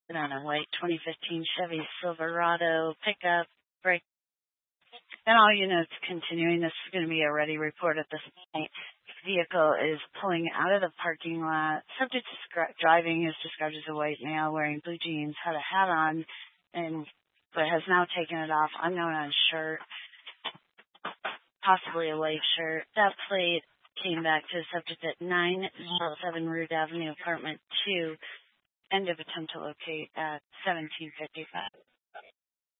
on a white 2015 Chevy Silverado pickup. Brake. And all units continuing. This is going to be a ready report at this point. Vehicle is pulling out of the parking lot. Subject to driving is described as a white male wearing blue jeans, had a hat on, but has now taken it off. Unknown on shirt, possibly a white shirt. That plate came back to the subject at 907 Root Avenue, apartment 2. End of attempt to locate at 17:55.